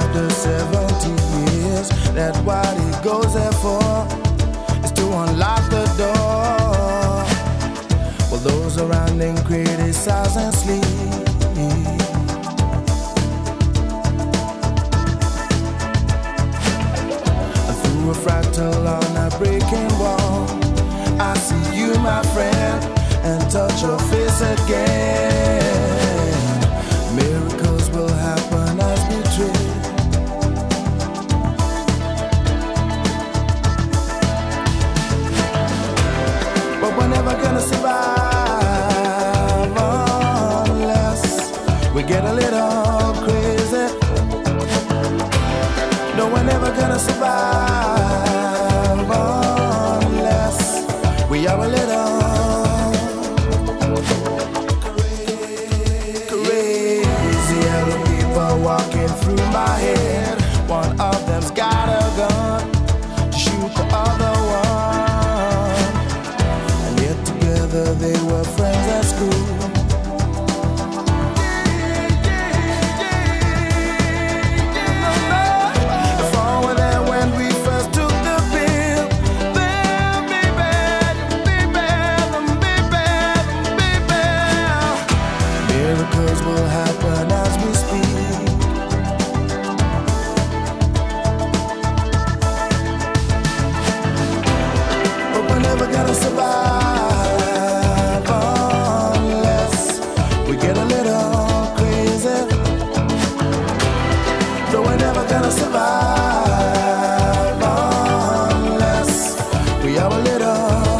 after 70 years, that's what he goes there for, is to unlock the door. While those around him criticize and sleep. And through a fractal on a breaking wall, I see you, my friend, and touch your face again. Miracles will happen as we dream. But we're never gonna survive unless we get a little crazy. No, we're never gonna survive unless we are a little crazy. Other people walking through my head. One of them's got a gun to shoot the other one. And yet together they were friends at school. Miracles will happen as we speak. But we're never gonna survive unless we get a little crazy. No, we're never gonna survive unless we are a little.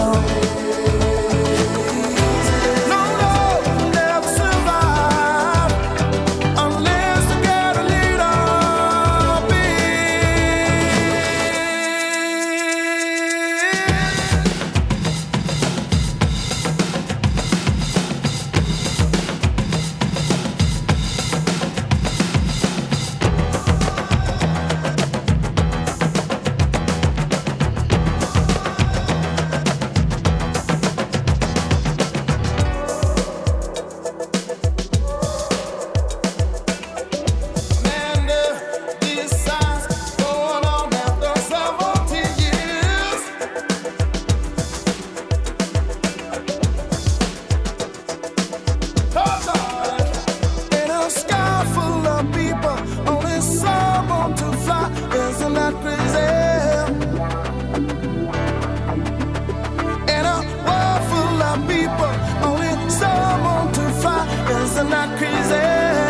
Isn't that crazy?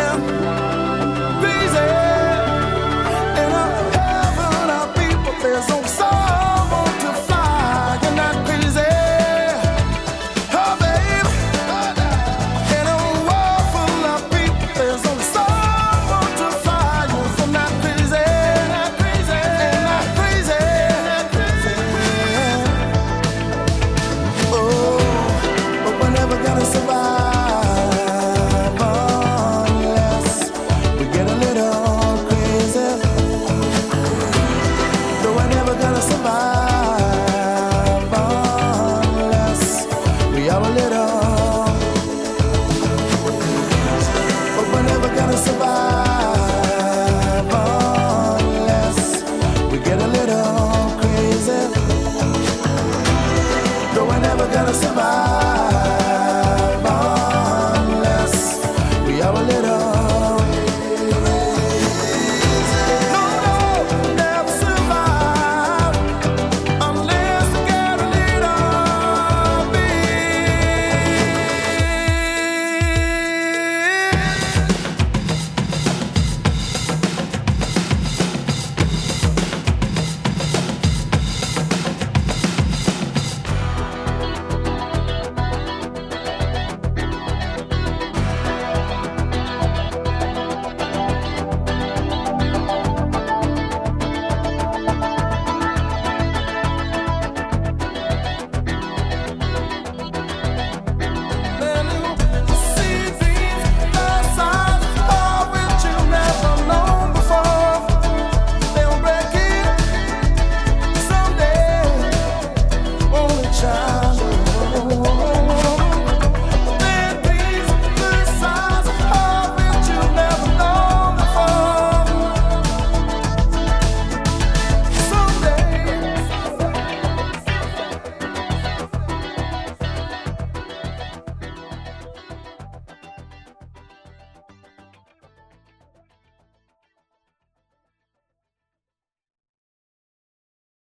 Crazy. In a heaven of people, there's only someone to fly. Isn't that crazy? Oh, baby. In a world full of people, there's only someone to fly. Isn't that crazy? Isn't that crazy? Isn't that crazy? Oh, but we're never gonna survive. Survive unless we are a little. But we're never gonna survive unless we get a little crazy. But we're never gonna survive.